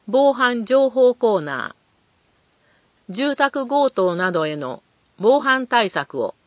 防犯情報コーナー。住宅強盗などへの防犯対策を。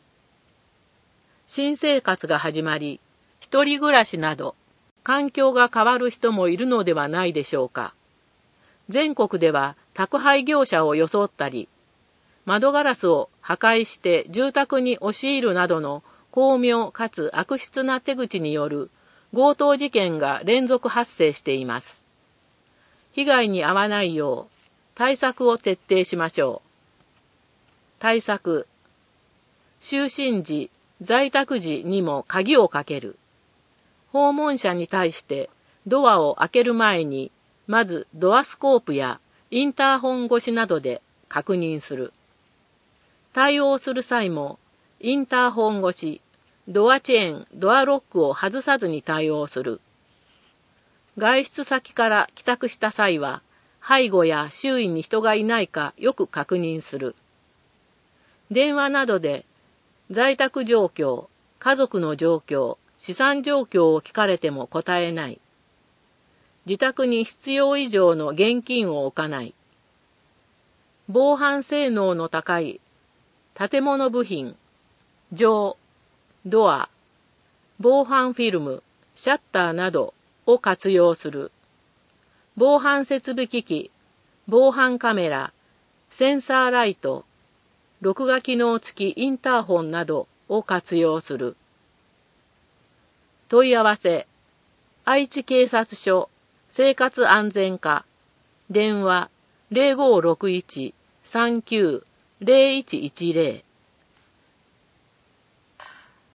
新生活が始まり、一人暮らしなど、環境が変わる人もいるのではないでしょうか。全国では宅配業者を装ったり、窓ガラスを破壊して住宅に押し入るなどの巧妙かつ悪質な手口による強盗事件が連続発生しています。被害に遭わないよう対策を徹底しましょう。対策。就寝時、在宅時にも鍵をかける。訪問者に対してドアを開ける前に、まずドアスコープやインターホン越しなどで確認する。対応する際も、インターホン越し、ドアチェーン、ドアロックを外さずに対応する。外出先から帰宅した際は、背後や周囲に人がいないかよく確認する。電話などで、在宅状況、家族の状況、資産状況を聞かれても答えない。自宅に必要以上の現金を置かない。防犯性能の高い建物部品、錠、ドア、防犯フィルム、シャッターなどを活用する。防犯設備機器、防犯カメラ、センサーライト、録画機能付きインターホンなどを活用する。問い合わせ、愛知警察署生活安全課、電話 0561-39-0110